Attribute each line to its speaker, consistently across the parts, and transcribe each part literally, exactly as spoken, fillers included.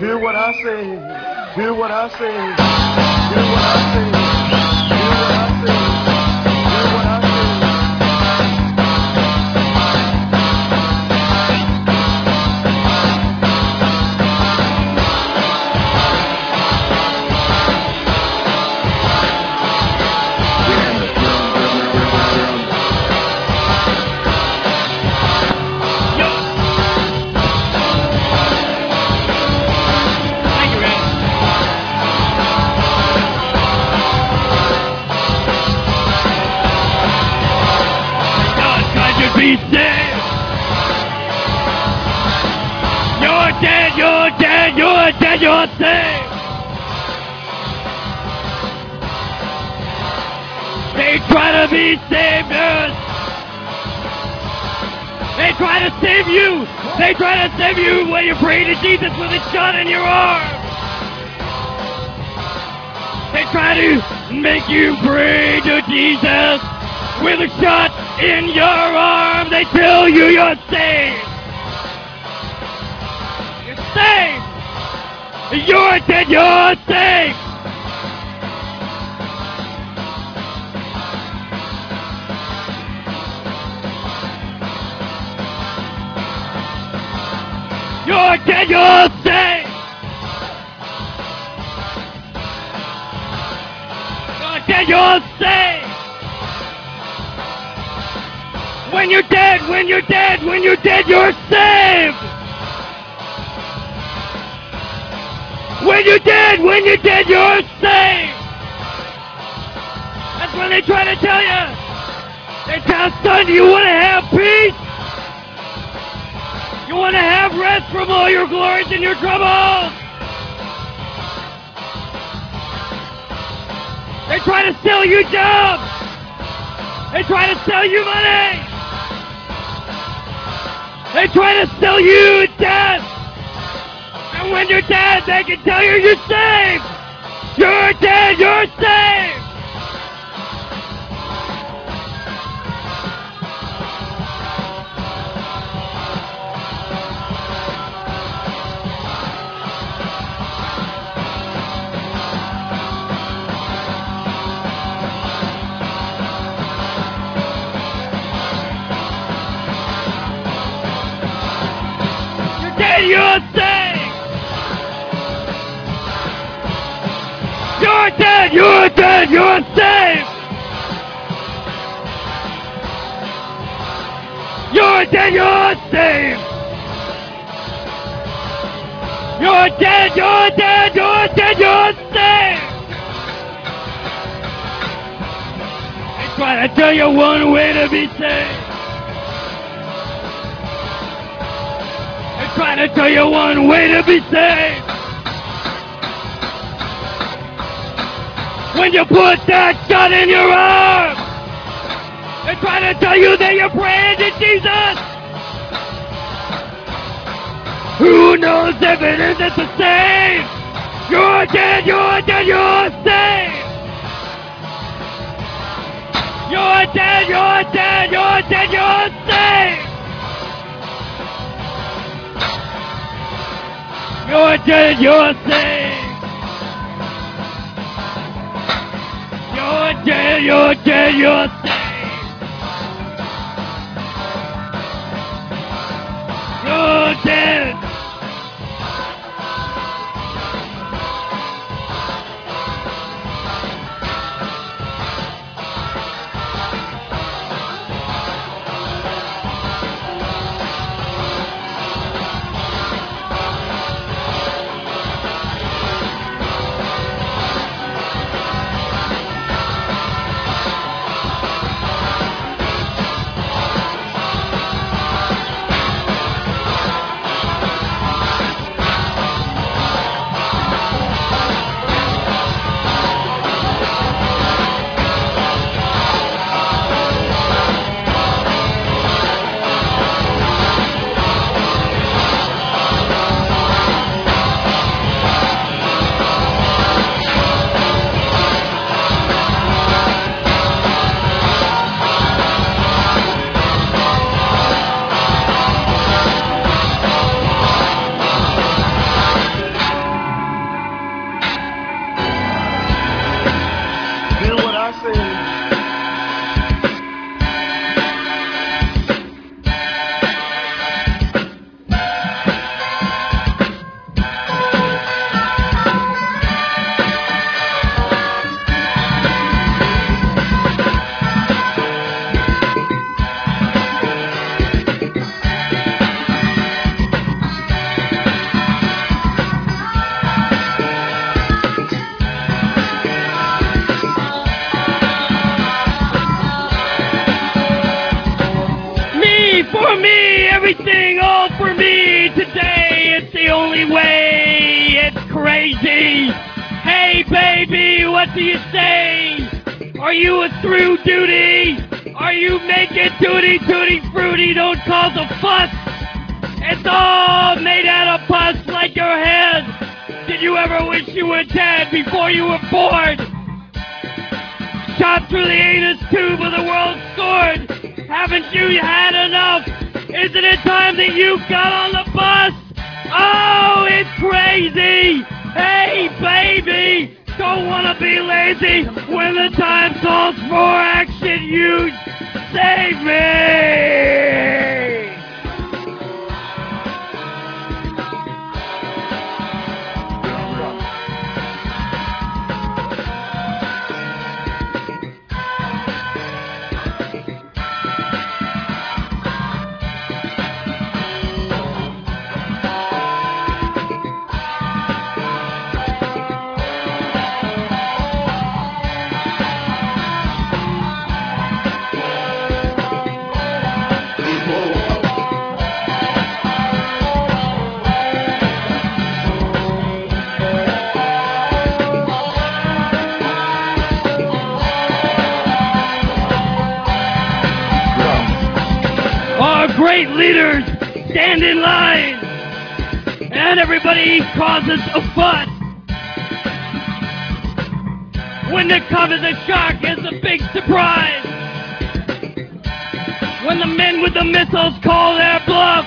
Speaker 1: Hear what I say. Hear what I say. Hear what I say. Hear what I say. Hear what I say.
Speaker 2: Be saved. You're dead, you're dead, you're dead, you're saved. They try to be saviors. They try to save you. They try to save you when you pray to Jesus with a shot in your arm. They try to make you pray to Jesus with a shot in your arm. They tell you you're saved. You're saved. You're dead. You're saved. You're dead. You're saved. You're dead. You're saved. When you're dead, when you're dead, when you're dead, you're saved. When you're dead, when you're dead, you're saved. That's when they try to tell you. They tell son, do you want to have peace? You want to have rest from all your glories and your troubles? They try to sell you jobs. They try to sell you money. They try to sell you death. And when you're dead, they can tell you you're saved. You're dead, you're saved. You're saved. You're dead. You're dead. You're saved. You're dead. You're saved. You're dead. You're dead. You're dead. You're saved. They try to tell you one way to be saved. Trying to tell you one way to be saved. When you put that shot in your arm, they're trying to tell you that you're praying to Jesus. Who knows if it isn't the same? You're dead, you're dead, you're saved. You're dead, you're dead, you're dead, you're saved. You're dead, you're saved. You're dead, you're dead, you're saved. You're dead. me, for me, everything, all for me. Today, it's the only way. It's crazy. Hey, baby, what do you say? Are you a through duty? Are you making tutti tutti fruity? Don't cause a fuss. It's all made out of pus like your head. Did you ever wish you were dead before you were born? Shot through the anus tube of the world scored. Haven't you had enough? Isn't it time that you got on the bus? Oh, it's crazy. Hey, baby, don't want to be lazy. When the time calls for action, you save me. Great leaders stand in line, and everybody causes a fuss. When there comes a shock, it's a big surprise. When the men with the missiles call their bluff,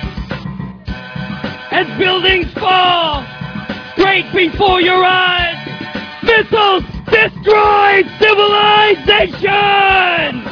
Speaker 2: as buildings fall straight before your eyes, missiles destroy civilization!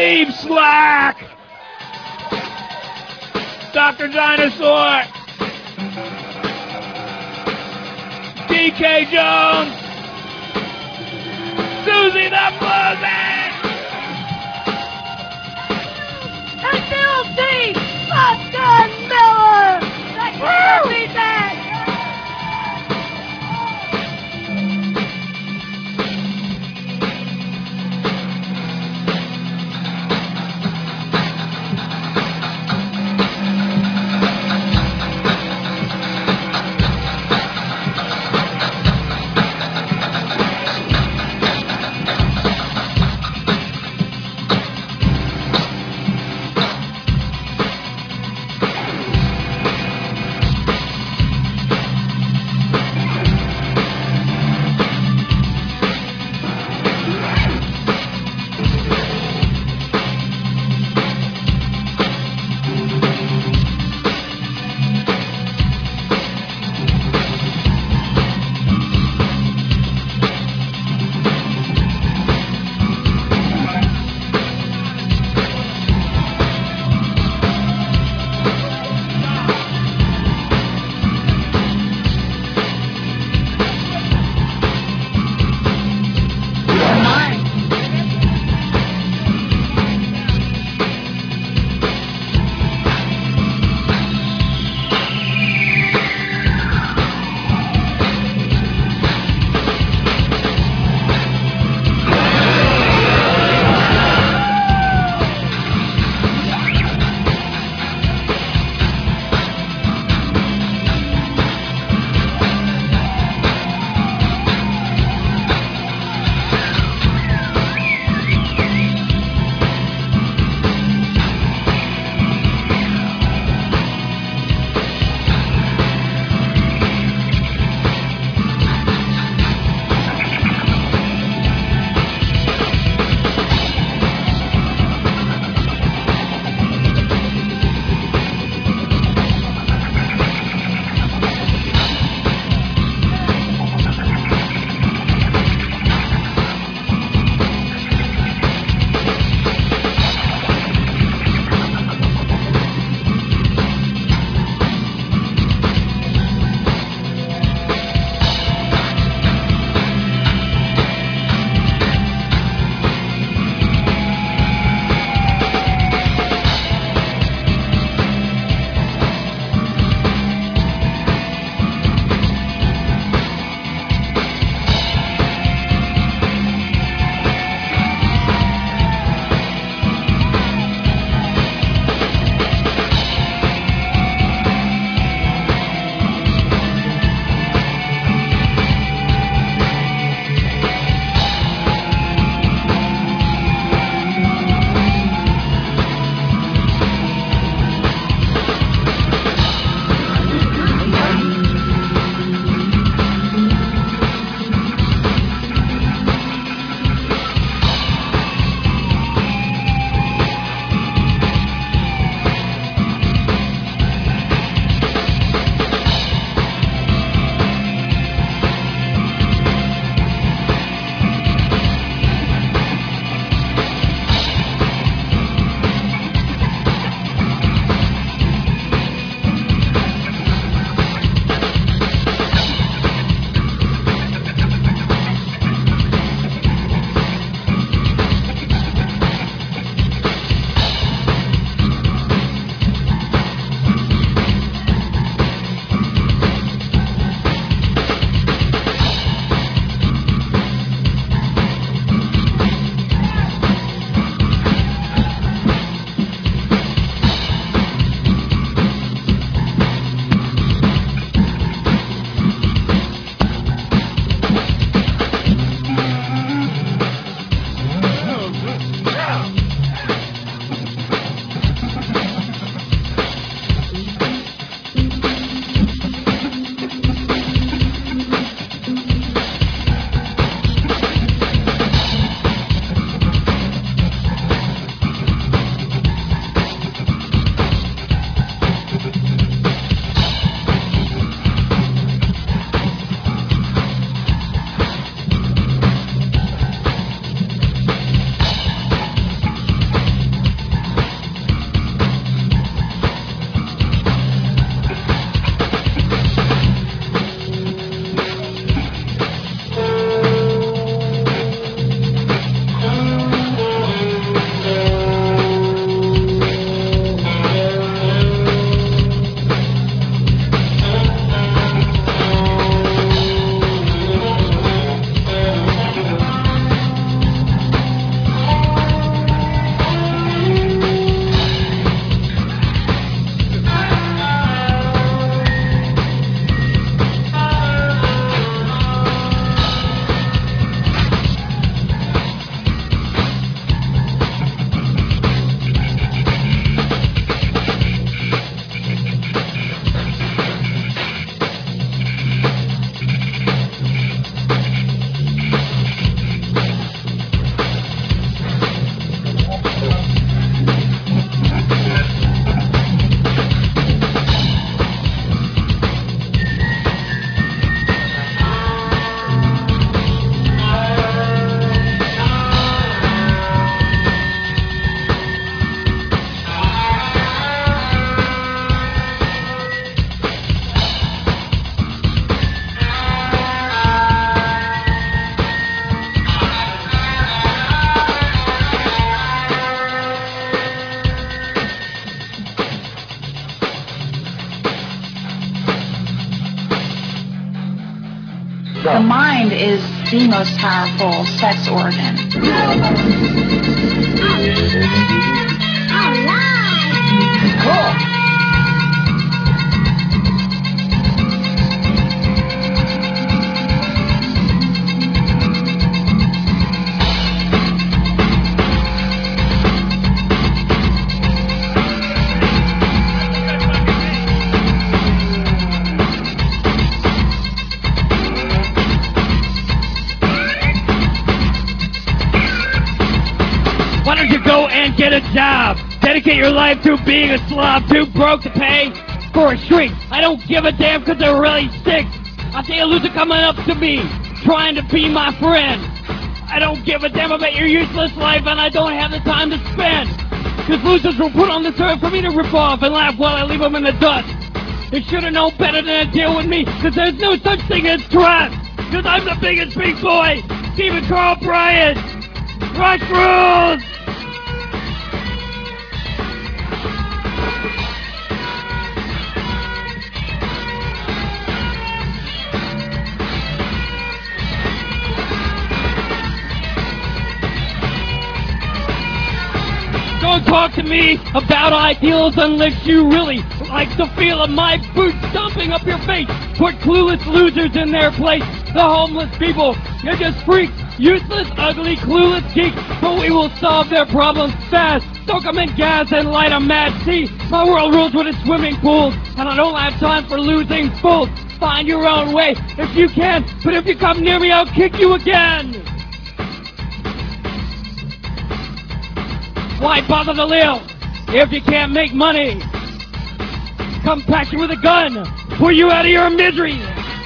Speaker 2: Steve Slack, Doctor Dinosaur, D K Jones, Susie the Bluesy,
Speaker 3: And Bill C. Fucking Miller! That can't be that!
Speaker 4: mind is the most powerful sex organ.
Speaker 3: Cool.
Speaker 2: Why don't you go and get a job? Dedicate your life to being a slob, too broke to pay for a shrink. I don't give a damn because they're really sick. I see a loser coming up to me, trying to be my friend. I don't give a damn about your useless life, and I don't have the time to spend. Because losers were put on this earth for me to rip off and laugh while I leave them in the dust. They should have known better than to deal with me, because there's no such thing as trust. Because I'm the biggest big boy, Stephen Carl Bryant. Rush rules! Don't talk to me about ideals unless you really like the feel of my boots stomping up your face. Put clueless losers in their place. The homeless people, they're just freaks. Useless, ugly, clueless geeks. But we will solve their problems fast. Soak them in gas and light them mad. See, my world rules with its swimming pools. And I don't have time for losing fools. Find your own way if you can. But if you come near me, I'll kick you again. Why bother to live if you can't make money? Come pack you with a gun, pull you out of your misery.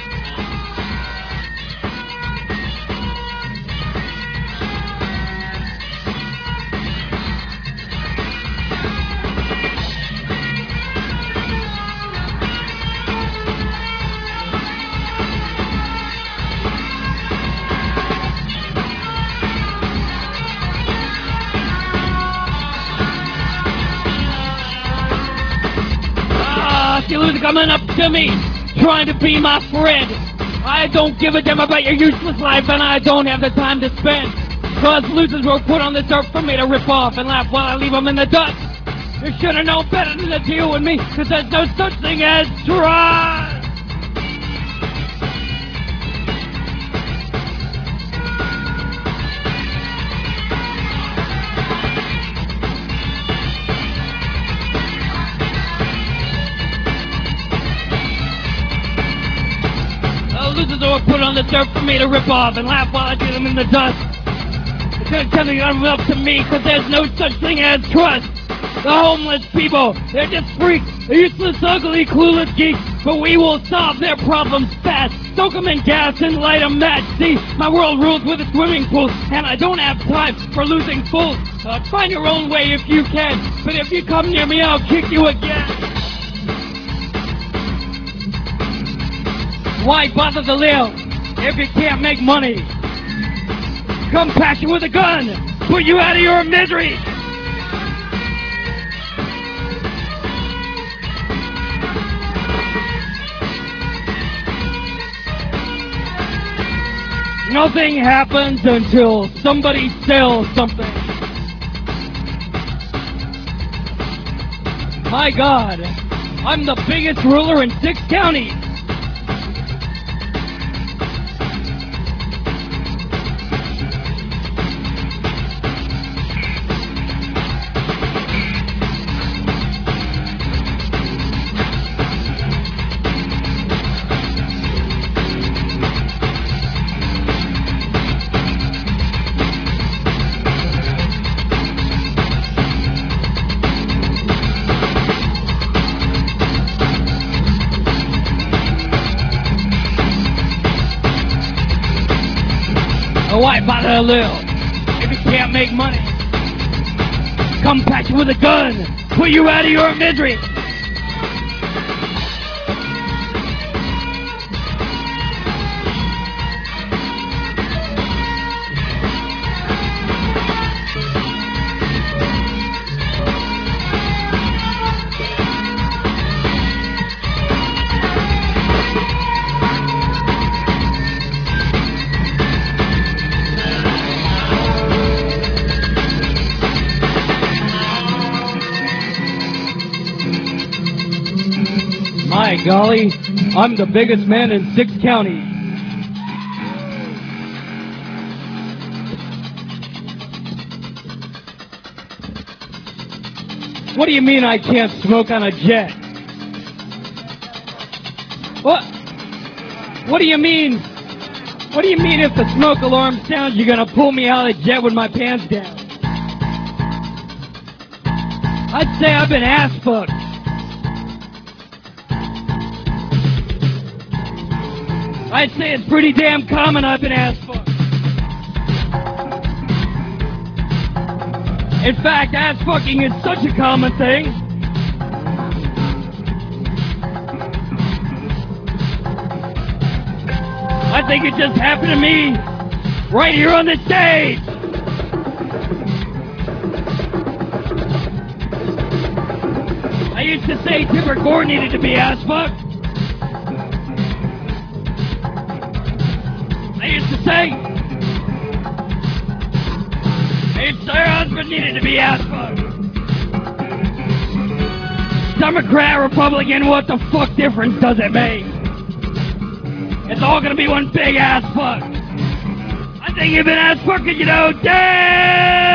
Speaker 2: You loser coming up to me, trying to be my friend. I don't give a damn about your useless life, and I don't have the time to spend. Cause losers were put on this earth for me to rip off and laugh while I leave them in the dust. You should have known better than to deal with me, cause there's no such thing as trust. Losers were put on this earth for me to rip off and laugh while I do them in the dust. It's gonna tell me I'm up to me, cause there's no such thing as trust. The homeless people, they're just freaks. They're useless, ugly, clueless geeks. But we will solve their problems fast. Soak them in gas and light them match. See, my world rules with a swimming pool, and I don't have time for losing fools. Uh, find your own way if you can. But if you come near me, I'll kick you again. Why bother to live if you can't make money? Come pack you with a gun, put you out of your misery. Nothing happens until somebody sells something. My God, I'm the biggest ruler in six counties. Why bother to live if you can't make money? Come pack you with a gun, put you out of your misery. By golly, I'm the biggest man in six counties. What do you mean I can't smoke on a jet? What? What do you mean? What do you mean if the smoke alarm sounds, you're gonna pull me out of the jet with my pants down? I'd say I've been ass fucked. I'd say it's pretty damn common I've been ass fucked. In fact, ass fucking is such a common thing. I think it just happened to me right here on the stage. I used to say Tipper Gore needed to be ass fucked. I used to say I used to say her husband needed to be ass fucked. Democrat, Republican, what the fuck difference does it make? It's all gonna be one big ass fuck. I think you've been ass fucking, you know, damn!